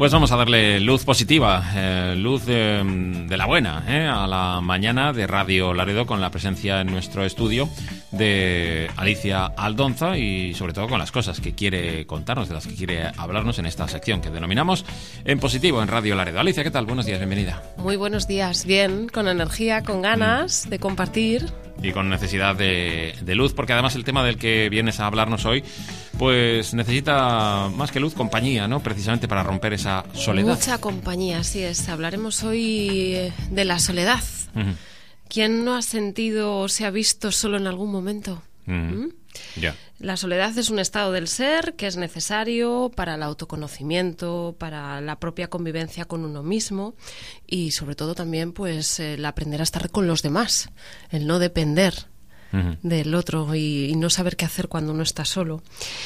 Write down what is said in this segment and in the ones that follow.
Pues vamos a darle luz positiva, luz de la buena, a la mañana de Radio Laredo, con la presencia en nuestro estudio de Alicia Aldonza y sobre todo con las cosas que quiere contarnos, de las que quiere hablarnos en esta sección que denominamos En Positivo en Radio Laredo. Alicia, ¿qué tal? Buenos días, bienvenida. Muy buenos días, bien, con energía, con ganas de compartir. Y con necesidad de luz, porque además el tema del que vienes a hablarnos hoy, pues necesita más que luz, compañía, ¿no? Precisamente para romper esa soledad. Mucha compañía, así es. Hablaremos hoy de la soledad. Uh-huh. ¿Quién no ha sentido o se ha visto solo en algún momento? Uh-huh. Ya. La soledad es un estado del ser que es necesario para el autoconocimiento, para la propia convivencia con uno mismo y sobre todo también pues el aprender a estar con los demás, el no depender del otro y no saber qué hacer cuando uno está solo.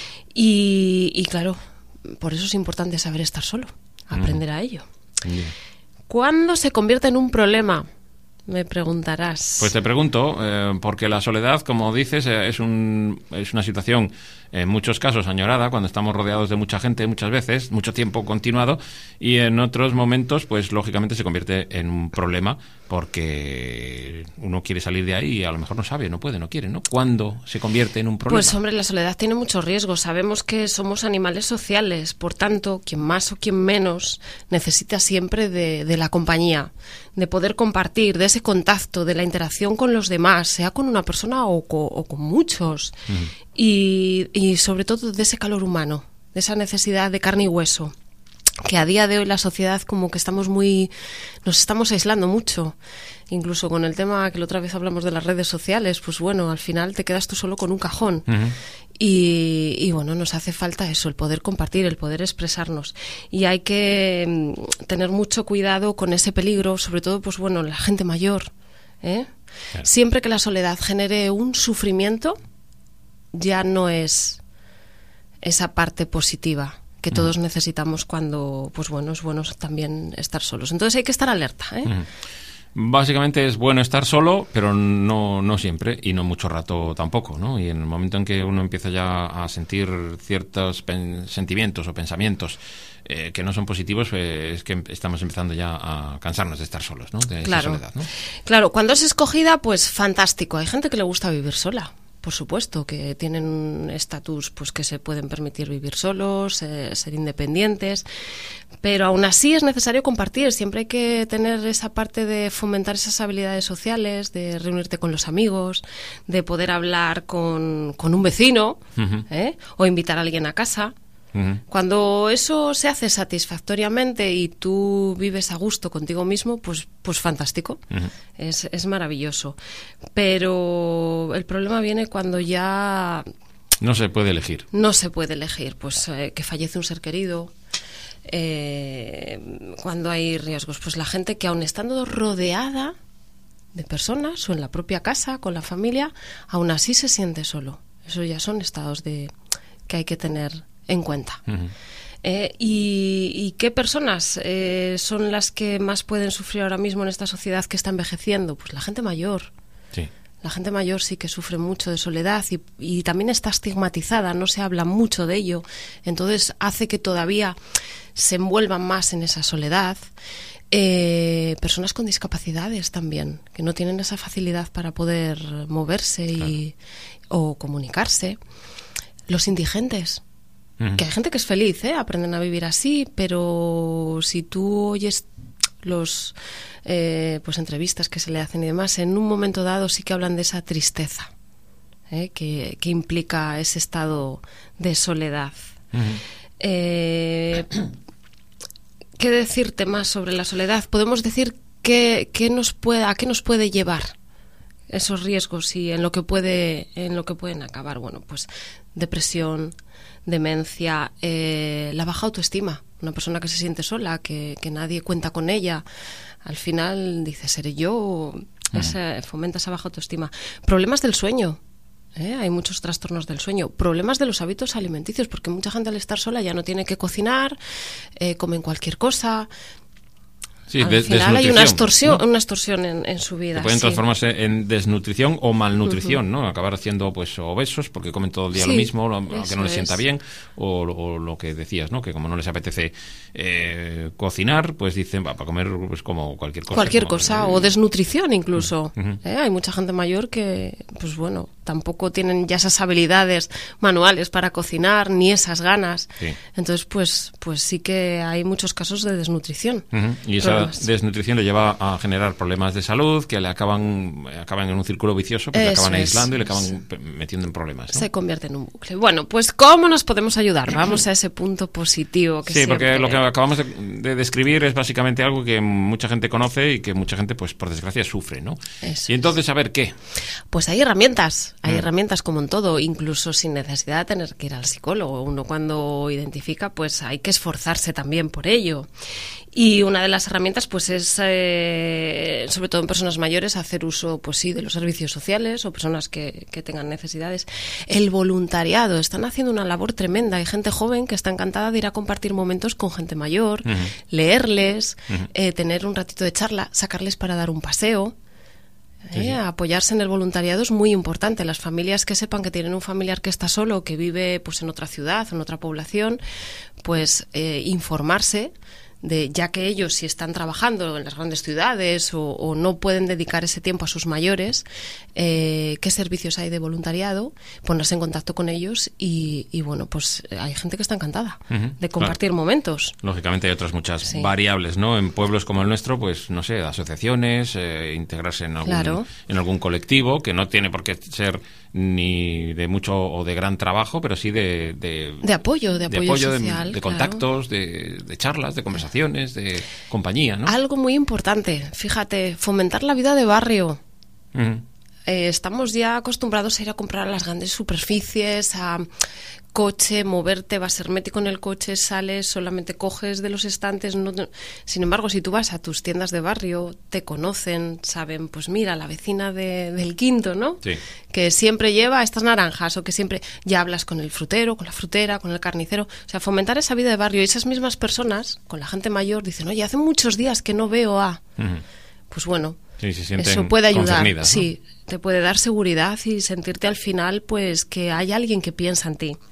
Y claro, por eso es importante saber estar solo, aprender a ello. Yeah. ¿Cuándo se convierte en un problema? Me preguntarás. Pues te pregunto, porque la soledad, como dices, es una situación en muchos casos añorada cuando estamos rodeados de mucha gente, muchas veces, mucho tiempo continuado, y en otros momentos, pues lógicamente se convierte en un problema porque uno quiere salir de ahí y a lo mejor no sabe, no puede, no quiere, ¿no? ¿Cuándo se convierte en un problema? Pues hombre, la soledad tiene muchos riesgos. Sabemos que somos animales sociales, por tanto, quien más o quien menos necesita siempre de la compañía, de poder compartir, de ese contacto, de la interacción con los demás, sea con una persona o con muchos, y sobre todo de ese calor humano, de esa necesidad de carne y hueso, que a día de hoy la sociedad como que nos estamos aislando mucho, incluso con el tema que la otra vez hablamos de las redes sociales, pues bueno, al final te quedas tú solo con un cajón. Y bueno, nos hace falta eso, el poder compartir, el poder expresarnos. Y hay que tener mucho cuidado con ese peligro, sobre todo, pues bueno, la gente mayor, ¿eh? Claro. Siempre que la soledad genere un sufrimiento, ya no es esa parte positiva que todos necesitamos cuando, pues bueno, es bueno también estar solos. Entonces hay que estar alerta, ¿eh? Básicamente es bueno estar solo, pero no siempre y no mucho rato tampoco, ¿no? Y en el momento en que uno empieza ya a sentir ciertos sentimientos o pensamientos que no son positivos, es que estamos empezando ya a cansarnos de estar solos, ¿no? De esa soledad, ¿no? Claro, cuando es escogida, pues fantástico. Hay gente que le gusta vivir sola. Por supuesto, que tienen un estatus pues que se pueden permitir vivir solos, ser independientes, pero aún así es necesario compartir. Siempre hay que tener esa parte de fomentar esas habilidades sociales, de reunirte con los amigos, de poder hablar con un vecino, o invitar a alguien a casa. Cuando eso se hace satisfactoriamente y tú vives a gusto contigo mismo, pues fantástico, es maravilloso. Pero el problema viene cuando ya no se puede elegir. No se puede elegir, pues que fallece un ser querido, cuando hay riesgos, pues la gente que aun estando rodeada de personas o en la propia casa, con la familia, aún así se siente solo. Eso ya son estados que hay que tener en cuenta. ¿Y qué personas son las que más pueden sufrir ahora mismo en esta sociedad que está envejeciendo? Pues la gente mayor. Sí. La gente mayor sí que sufre mucho de soledad y también está estigmatizada, no se habla mucho de ello, entonces hace que todavía se envuelvan más en esa soledad. Personas con discapacidades también, que no tienen esa facilidad para poder moverse o comunicarse. Los indigentes. Que hay gente que es feliz, aprenden a vivir así, pero si tú oyes los pues entrevistas que se le hacen y demás, en un momento dado sí que hablan de esa tristeza que implica ese estado de soledad. ¿Qué decirte más sobre la soledad? Podemos decir a qué nos puede llevar esos riesgos y en lo que pueden acabar. Bueno, pues depresión, demencia, la baja autoestima. Una persona que se siente sola, que nadie cuenta con ella, al final dice, ¿seré yo? Fomenta esa baja autoestima. Problemas del sueño. Hay muchos trastornos del sueño. Problemas de los hábitos alimenticios, porque mucha gente al estar sola ya no tiene que cocinar, comen cualquier cosa. Sí, al final hay una extorsión, ¿no? una extorsión en su vida. Que pueden sí. transformarse en desnutrición o malnutrición, ¿no? Acabar siendo pues obesos porque comen todo el día lo mismo, que no les sienta bien, o lo que decías, ¿no? Que como no les apetece cocinar, pues dicen, va, para comer pues como cualquier cosa. Cualquier cosa, o desnutrición incluso. Hay mucha gente mayor que, pues bueno, tampoco tienen ya esas habilidades manuales para cocinar, ni esas ganas. Sí. Entonces, pues sí que hay muchos casos de desnutrición. Y esa desnutrición le lleva a generar problemas de salud que le acaban en un círculo vicioso, pues le acaban aislando y le acaban metiendo en problemas, ¿no? Se convierte en un bucle. Bueno, pues ¿cómo nos podemos ayudar? Vamos a ese punto positivo que sí, porque lo que acabamos de describir es básicamente algo que mucha gente conoce y que mucha gente, pues por desgracia, sufre, ¿no? Eso y entonces, a ver, ¿qué? Pues hay herramientas como en todo, incluso sin necesidad de tener que ir al psicólogo. Uno cuando identifica, pues hay que esforzarse también por ello. Y una de las herramientas pues es, sobre todo en personas mayores, hacer uso, pues sí, de los servicios sociales o personas que tengan necesidades. El voluntariado, están haciendo una labor tremenda. Hay gente joven que está encantada de ir a compartir momentos con gente mayor, leerles, tener un ratito de charla, sacarles para dar un paseo. Apoyarse en el voluntariado es muy importante. Las familias que sepan que tienen un familiar que está solo, que vive pues en otra ciudad, en otra población, pues informarse de, ya que ellos si están trabajando en las grandes ciudades o no pueden dedicar ese tiempo a sus mayores, qué servicios hay de voluntariado, ponerse en contacto con ellos y bueno, pues hay gente que está encantada de compartir momentos. Lógicamente hay otras muchas variables, ¿no? En pueblos como el nuestro, pues no sé, asociaciones, integrarse en algún colectivo, que no tiene por qué ser ni de mucho o de gran trabajo, pero sí de apoyo social, de contactos, de charlas, de conversaciones, de compañía, ¿no? Algo muy importante, fíjate, fomentar la vida de barrio. Estamos ya acostumbrados a ir a comprar a las grandes superficies, a coche, moverte, vas hermético en el coche, sales, solamente coges de los estantes. Sin embargo, si tú vas a tus tiendas de barrio, te conocen, saben, pues mira, la vecina del quinto, ¿no? Sí. Que siempre lleva estas naranjas o que siempre ya hablas con el frutero, con la frutera, con el carnicero. O sea, fomentar esa vida de barrio. Y esas mismas personas, con la gente mayor, dicen, oye, hace muchos días que no veo a... Pues bueno, sí, se sienten eso puede ayudar, ¿no? Sí, te puede dar seguridad y sentirte al final pues que hay alguien que piensa en ti.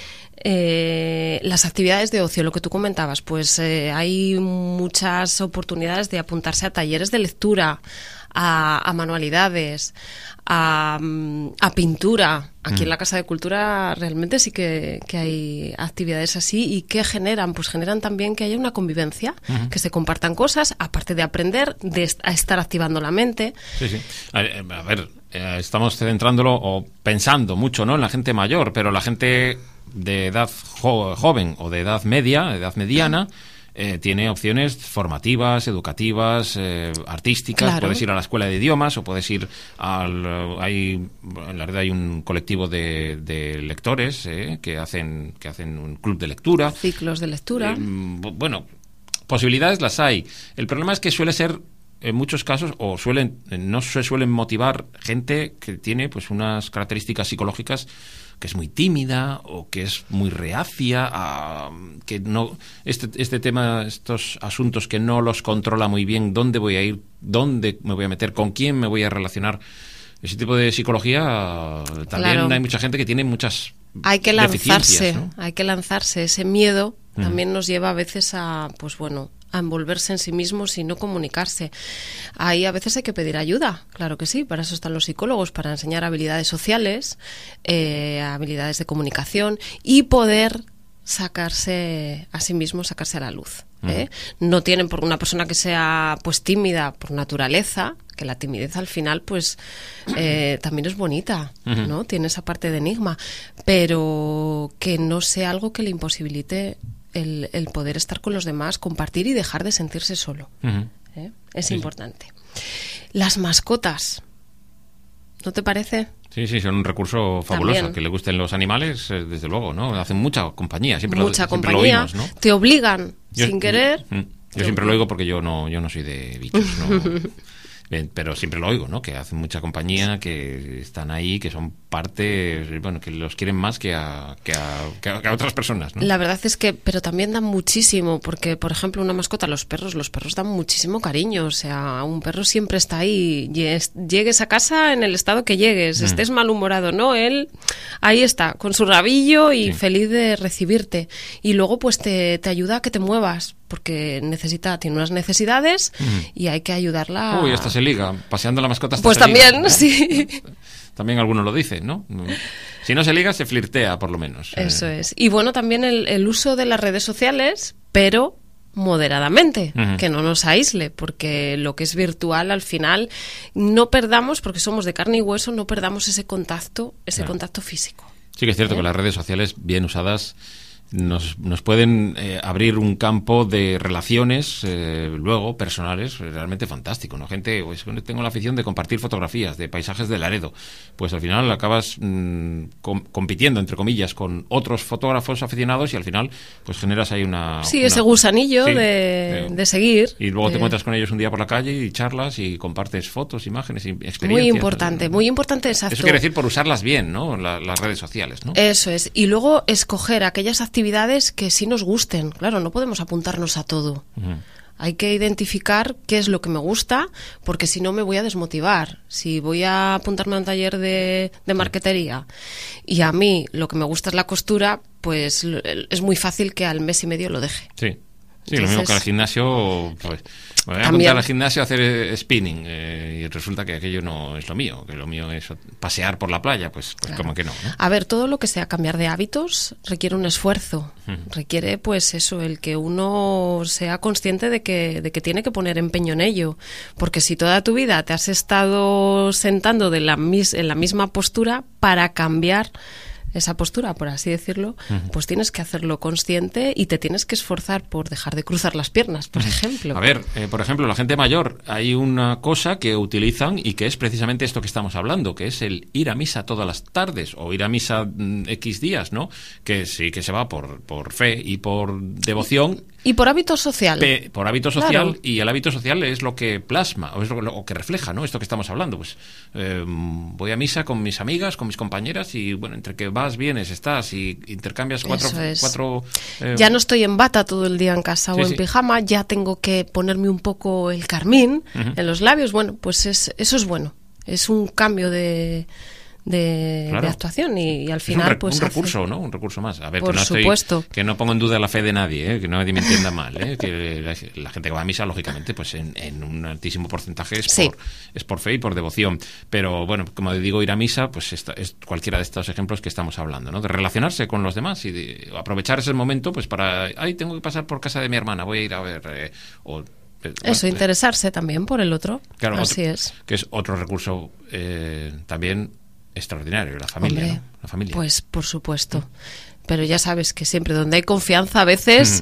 Las actividades de ocio, lo que tú comentabas, pues hay muchas oportunidades de apuntarse a talleres de lectura, a manualidades, a pintura. Aquí en la Casa de Cultura realmente sí que hay actividades así y que generan también que haya una convivencia, que se compartan cosas, aparte de aprender, a estar activando la mente. Sí. A ver, estamos centrándolo o pensando mucho, ¿no?, en la gente mayor, pero la gente de edad joven o de edad media, de edad mediana, tiene opciones formativas, educativas, artísticas. Claro. Puedes ir a la escuela de idiomas o puedes ir en la red hay un colectivo de lectores que hacen un club de lectura. Ciclos de lectura. Bueno, posibilidades las hay. El problema es que suele ser, en muchos casos, no se suelen motivar gente que tiene pues unas características psicológicas, que es muy tímida o que es muy reacia a que no este tema, estos asuntos que no los controla muy bien, dónde voy a ir, dónde me voy a meter, con quién me voy a relacionar. Ese tipo de psicología también hay mucha gente que tiene muchas hay que lanzarse, ¿no? Hay que lanzarse. Ese miedo también nos lleva a veces a envolverse en sí mismos y no comunicarse. Ahí a veces hay que pedir ayuda, claro que sí, para eso están los psicólogos, para enseñar habilidades sociales, habilidades de comunicación y poder sacarse a sí mismo, sacarse a la luz. No tienen por una persona que sea pues tímida por naturaleza, que la timidez al final pues también es bonita, ¿no? Tiene esa parte de enigma, pero que no sea algo que le imposibilite el poder estar con los demás, compartir y dejar de sentirse solo. Es importante. Las mascotas, ¿no te parece? Sí, son un recurso fabuloso. También. Que le gusten los animales, desde luego, ¿no? Hacen mucha compañía, siempre lo oímos, ¿no? Te obligan sin querer. Yo siempre lo digo porque yo no soy de bichos, ¿no? pero siempre lo oigo, ¿no? Que hacen mucha compañía, que están ahí, que son parte, bueno, que los quieren más que a otras personas, ¿no? La verdad es que, pero también dan muchísimo, porque, por ejemplo, una mascota, los perros dan muchísimo cariño. O sea, un perro siempre está ahí. Llegues a casa en el estado que llegues, estés malhumorado, ¿no? Él ahí está, con su rabillo y feliz de recibirte. Y luego, pues, te ayuda a que te muevas, porque tiene unas necesidades y hay que ayudarla. Uy, hasta se liga, paseando la mascota hasta pues se liga, también, ¿no? sí. También algunos lo dicen, ¿no? Si no se liga, se flirtea, por lo menos. Eso es. Y bueno, también el uso de las redes sociales, pero moderadamente, que no nos aísle, porque lo que es virtual al final no perdamos, porque somos de carne y hueso, no perdamos ese contacto físico. Sí que es cierto que las redes sociales, bien usadas, nos pueden abrir un campo de relaciones luego personales realmente fantástico, ¿no? Gente, pues tengo la afición de compartir fotografías de paisajes de Laredo, pues al final acabas compitiendo, entre comillas, con otros fotógrafos aficionados y al final pues generas ahí ese gusanillo de seguir. Y luego te encuentras con ellos un día por la calle y charlas y compartes fotos, imágenes y experiencias. Muy importante, exacto. Eso quiere decir por usarlas bien, ¿no? Las redes sociales, ¿no? Eso es. Y luego escoger aquellas actividades que sí nos gusten. Claro, no podemos apuntarnos a todo. Hay que identificar qué es lo que me gusta, porque si no me voy a desmotivar. Si voy a apuntarme a un taller de marquetería y a mí lo que me gusta es la costura, pues es muy fácil que al mes y medio lo deje. Sí. Sí, entonces, lo mismo que al gimnasio, pues me voy a apuntar al gimnasio a hacer spinning y resulta que aquello no es lo mío, que lo mío es pasear por la playa, pues claro. Como que no. A ver, todo lo que sea cambiar de hábitos requiere un esfuerzo, requiere pues eso, el que uno sea consciente de que tiene que poner empeño en ello, porque si toda tu vida te has estado sentando en la misma postura, para cambiar esa postura, por así decirlo, pues tienes que hacerlo consciente y te tienes que esforzar por dejar de cruzar las piernas, por ejemplo. A ver, por ejemplo, la gente mayor, hay una cosa que utilizan y que es precisamente esto que estamos hablando, que es el ir a misa todas las tardes o ir a misa X días, ¿no? Que sí que se va por fe y por devoción. Y por hábito social. Por hábito social, claro. Y el hábito social es lo que plasma, o es lo que refleja, ¿no? Esto que estamos hablando. Pues voy a misa con mis amigas, con mis compañeras, y bueno, entre que vas, vienes, estás y intercambias cuatro ya no estoy en bata todo el día en casa o en pijama, ya tengo que ponerme un poco el carmín en los labios. Bueno, pues eso es bueno. Es un cambio de actuación y al final es un recurso, ¿no? Un recurso más. A ver, por supuesto. Que no pongo en duda la fe de nadie, que nadie me entienda mal, que la gente que va a misa, lógicamente, pues en un altísimo porcentaje es por fe y por devoción. Pero bueno, como digo, ir a misa, pues es cualquiera de estos ejemplos que estamos hablando, ¿no? De relacionarse con los demás y de aprovechar ese momento, pues para, tengo que pasar por casa de mi hermana, voy a ir a ver interesarse también por el otro. Claro, así es. Que es otro recurso también extraordinario, la familia. Hombre, ¿no? La familia. Pues por supuesto. Pero ya sabes que siempre donde hay confianza a veces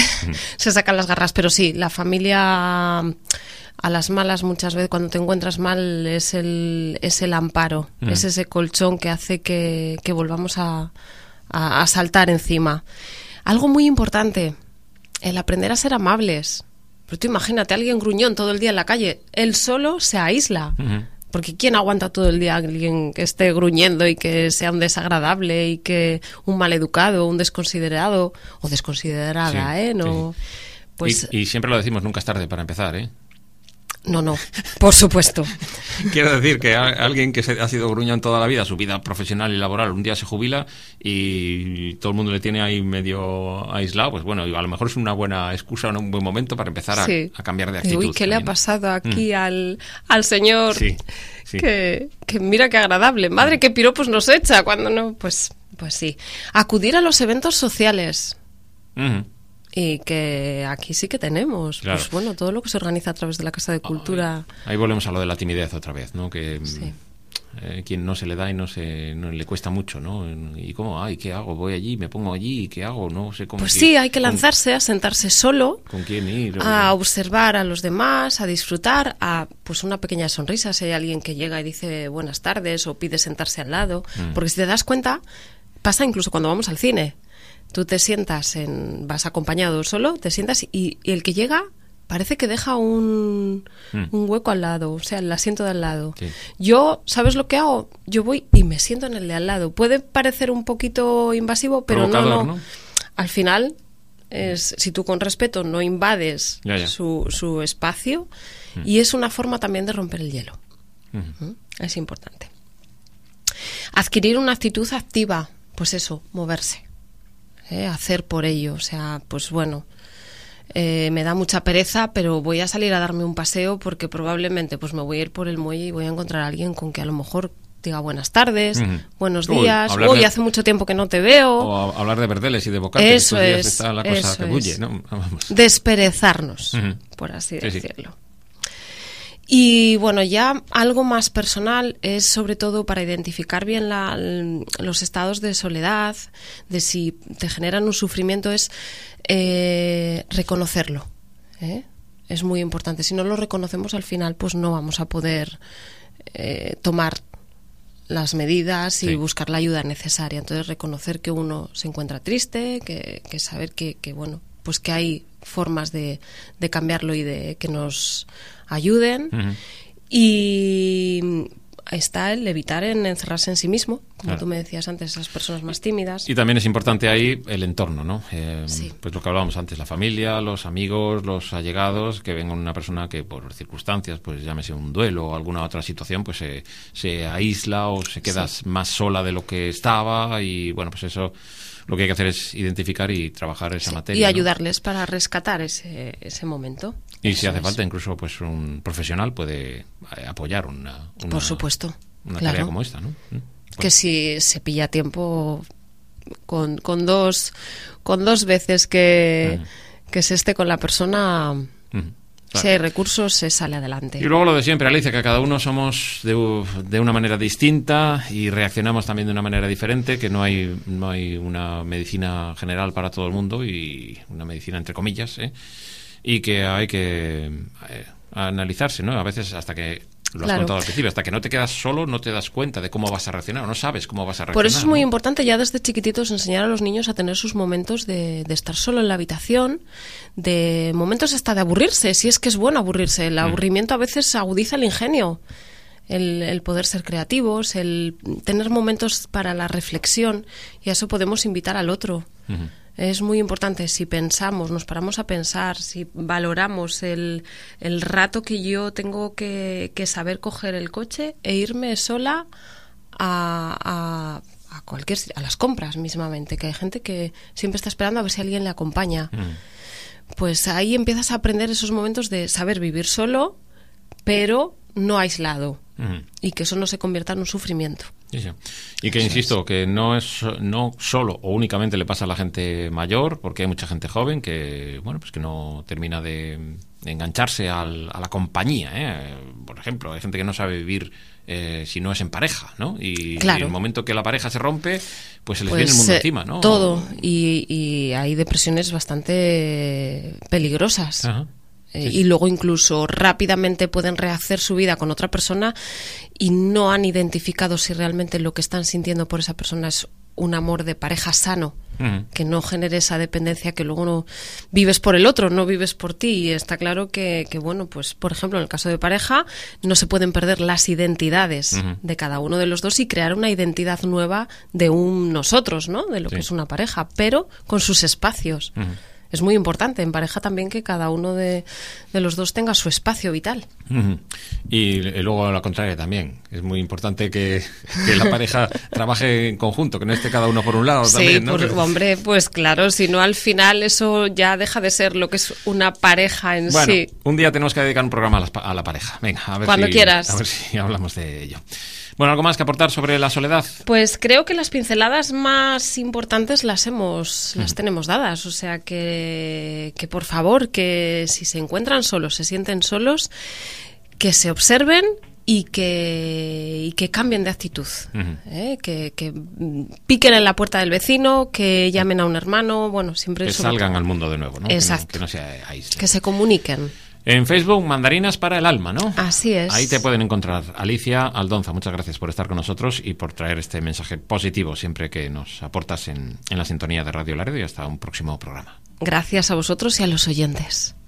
se sacan las garras. Pero sí, la familia a las malas muchas veces cuando te encuentras mal es el amparo, es ese colchón que hace que volvamos a saltar encima. Algo muy importante, el aprender a ser amables. Pero tú imagínate a alguien gruñón todo el día en la calle, él solo se aísla. Porque ¿quién aguanta todo el día a alguien que esté gruñendo y que sea un desagradable y que un maleducado, un desconsiderado o desconsiderada, ¿no? Sí. Pues y siempre lo decimos, nunca es tarde para empezar, ¿eh? No, por supuesto. Quiero decir que alguien que ha sido gruñón toda la vida, su vida profesional y laboral, un día se jubila y todo el mundo le tiene ahí medio aislado, pues bueno, a lo mejor es una buena excusa, un buen momento para empezar a cambiar de actitud. Uy, ¿qué le ha pasado aquí al señor? Sí. Que mira qué agradable. Madre, qué piropos nos echa cuando no... Pues sí. Acudir a los eventos sociales. Y que aquí sí que tenemos, claro. Pues bueno, todo lo que se organiza a través de la Casa de Cultura. Ahí volvemos a lo de la timidez otra vez, ¿no? Que quien no se le da y no le cuesta mucho, ¿no? Y cómo, ¿qué hago? Voy allí, me pongo allí, ¿qué hago? No sé cómo. Pues sí, hay que lanzarse a sentarse solo. ¿Con quién ir? A observar a los demás, a disfrutar, a pues una pequeña sonrisa si hay alguien que llega y dice buenas tardes o pide sentarse al lado. Porque si te das cuenta, pasa incluso cuando vamos al cine. Tú te sientas, vas acompañado solo, te sientas y el que llega parece que deja un hueco al lado, o sea, el asiento de al lado. Sí. Yo, ¿sabes lo que hago? Yo voy y me siento en el de al lado. Puede parecer un poquito invasivo, pero Provocador, no. ¿no? Al final, si tú con respeto no invades Ya. su espacio, y es una forma también de romper el hielo. Es importante. Adquirir una actitud activa, pues eso, moverse, hacer por ello. O sea, pues bueno, me da mucha pereza, pero voy a salir a darme un paseo porque probablemente pues me voy a ir por el muelle y voy a encontrar a alguien con que a lo mejor diga buenas tardes, buenos días, hace mucho tiempo que no te veo. O hablar de verdeles y de bocates. Eso estos días es, está la cosa eso que bulle, es. ¿no? Vamos. Desperezarnos, por así decirlo. Y bueno, ya algo más personal es sobre todo para identificar bien los estados de soledad, de si te generan un sufrimiento, es reconocerlo. Es muy importante. Si no lo reconocemos al final, pues no vamos a poder tomar las medidas y buscar la ayuda necesaria. Entonces, reconocer que uno se encuentra triste, que saber que bueno, pues que hay formas de cambiarlo y de que nos ayuden. Y está el evitar encerrarse en sí mismo, como tú me decías antes, esas personas más tímidas. Y también es importante ahí el entorno, ¿no? Sí. Pues lo que hablábamos antes, la familia, los amigos, los allegados, que venga una persona que por circunstancias, pues llámese un duelo o alguna otra situación, pues se aísla o se queda más sola de lo que estaba, y bueno, pues eso lo que hay que hacer es identificar y trabajar esa materia. Y ayudarles para rescatar ese momento. Y si hace falta, incluso pues un profesional puede apoyar una por supuesto, una claro. tarea como esta, ¿no? Que si se pilla tiempo con dos veces que se esté con la persona, si hay recursos, se sale adelante. Y luego lo de siempre, Alicia, que cada uno somos de una manera distinta y reaccionamos también de una manera diferente, que no hay una medicina general para todo el mundo, y una medicina entre comillas, y que hay que analizarse, ¿no? A veces hasta que lo has contado al principio, hasta que no te quedas solo, no te das cuenta de cómo vas a reaccionar, o no sabes cómo vas a reaccionar. Por eso es muy ¿no? importante ya desde chiquititos enseñar a los niños a tener sus momentos de estar solo en la habitación, de momentos hasta de aburrirse, si es que es bueno aburrirse. El aburrimiento a veces agudiza el ingenio, el poder ser creativos, el tener momentos para la reflexión, y a eso podemos invitar al otro. Es muy importante, si pensamos, nos paramos a pensar, si valoramos el rato que yo tengo que saber coger el coche e irme sola a las compras mismamente, que hay gente que siempre está esperando a ver si alguien le acompaña. Pues ahí empiezas a aprender esos momentos de saber vivir solo, pero no aislado, y que eso no se convierta en un sufrimiento. Sí. Y que insisto, que no solo o únicamente le pasa a la gente mayor, porque hay mucha gente joven que bueno, pues que no termina de engancharse a la compañía, Por ejemplo, hay gente que no sabe vivir si no es en pareja, ¿no? Y claro. En el momento que la pareja se rompe, pues se les viene el mundo encima, ¿no? Todo, y hay depresiones bastante peligrosas. Ajá. Y luego incluso rápidamente pueden rehacer su vida con otra persona y no han identificado si realmente lo que están sintiendo por esa persona es un amor de pareja sano, que no genere esa dependencia, que luego no vives por el otro, no vives por ti. Y está claro que bueno, pues por ejemplo en el caso de pareja no se pueden perder las identidades de cada uno de los dos y crear una identidad nueva de un nosotros, ¿no? De lo que es una pareja, pero con sus espacios. Es muy importante en pareja también que cada uno de los dos tenga su espacio vital. Y luego a la contraria también. Es muy importante que la pareja trabaje en conjunto, que no esté cada uno por un lado también, ¿no? Hombre, pues claro, si no al final eso ya deja de ser lo que es una pareja en sí. Un día tenemos que dedicar un programa a la pareja. Venga, a ver cuando quieras. A ver si hablamos de ello. Bueno, ¿algo más que aportar sobre la soledad? Pues creo que las pinceladas más importantes las tenemos dadas. O sea que por favor, que si se encuentran solos, se sienten solos, que se observen y que cambien de actitud. Que piquen en la puerta del vecino, que llamen a un hermano, bueno, siempre... Que salgan al mundo de nuevo, ¿no? Exacto. Que no se aíslen. Que se comuniquen. En Facebook, Mandarinas para el Alma, ¿no? Así es. Ahí te pueden encontrar. Alicia Aldonza, muchas gracias por estar con nosotros y por traer este mensaje positivo siempre que nos aportas en la sintonía de Radio Laredo, y hasta un próximo programa. Gracias a vosotros y a los oyentes.